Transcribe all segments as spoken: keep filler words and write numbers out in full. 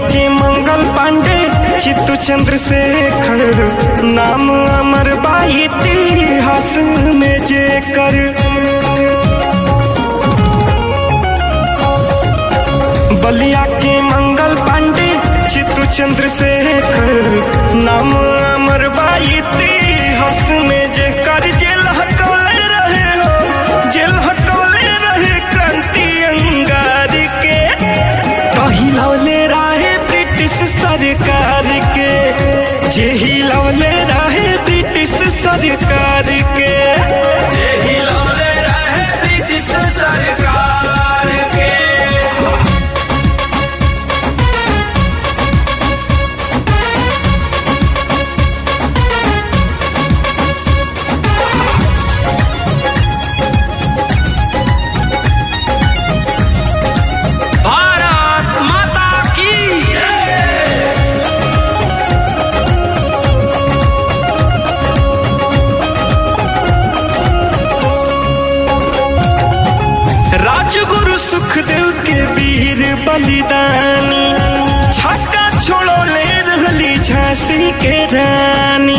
के मंगल पांडे चित्तू चंद्रशेखर नाम अमर बा इतिहास में जेकर। बलिया के मंगल पांडे चित्तू चंद्रशेखर नाम अमर बा इतिहास में जेकर। जेल हकौले रहे हो जेल हकौले रहे क्रांति अंगार के, पहिलौले रहे ब्रिटिश सरकार के, जे हिलौले रहे ब्रिटिश सरकार के, जे हिलौले रहे ब्रिटिश सरकार के। भारत माता की जय। राजगुरु सुखदेव के वीर बलिदानी, छक्का छोड़ोले रहली झांसी के रानी।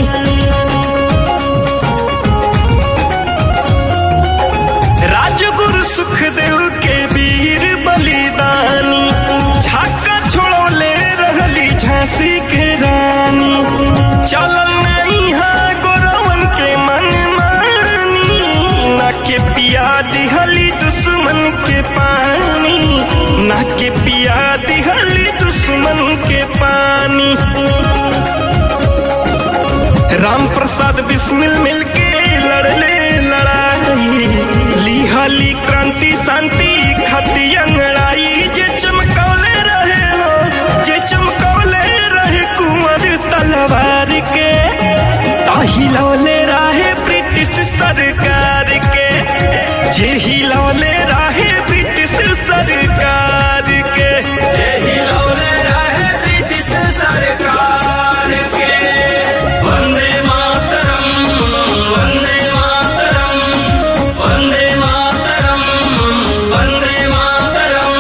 राजगुरु सुखदेव के वीर बलिदानी, छक्का छोड़ोले रहली झांसी के रानी। चलल नहीं है गोरवन के मन मानी, ना के पिया दिहली दुश्मन के पानी, ना के पिया दिहली दुश्मन के पानी। राम प्रसाद बिस्मिल मिलके लड़ले लड़ाई, लिहली क्रांति शांति खती अंगड़ाई। जे चमकौले रहे हो जे चमकौले रहे कुंवर तलवार के, ताहिलौले रहे ब्रिटिश सरकार के, जे हिलौले रहे ब्रिटिश सरकार के, जे हिलौले रहे ब्रिटिश सरकार के। वंदे मातरम वंदे मातरम वंदे मातरम वंदे मातरम।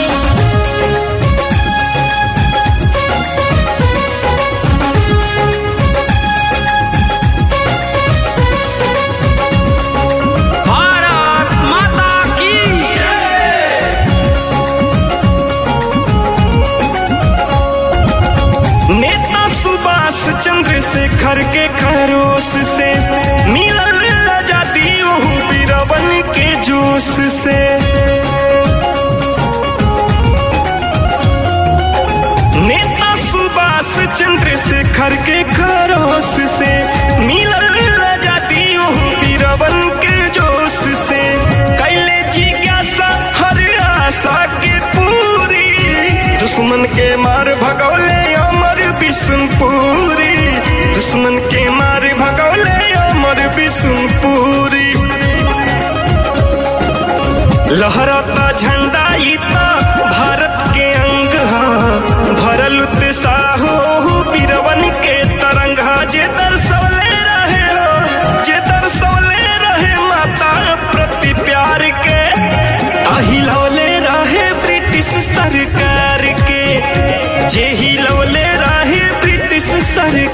भारत माता की जय। नेता सुभाष चंद्रशेखर के खरोश से मिलल आजादी ओहू बीरवन के जोश से। नेता सुभाष चंद्रशेखर के खरोश से मिलल आजादी ओहू बीरवन के जोश से। कैले जिज्ञासा हर आशा के पूरी, दुश्मन के मार भगौले अमर बिशुनपुरी, दुश्मन के मार भगौले अमर बिशुनपुरी। लहरता झंडा इता भारत के अंग हा, भरल उत्साह हो बीरवन के तरंगा। जे दर्शौले रहे हो जे दर्शौले रहे माता प्रति प्यार के, ताहिलौले रहे ब्रिटिश सरकार के, जे हिलौले रहे ब्रिटिश सरकार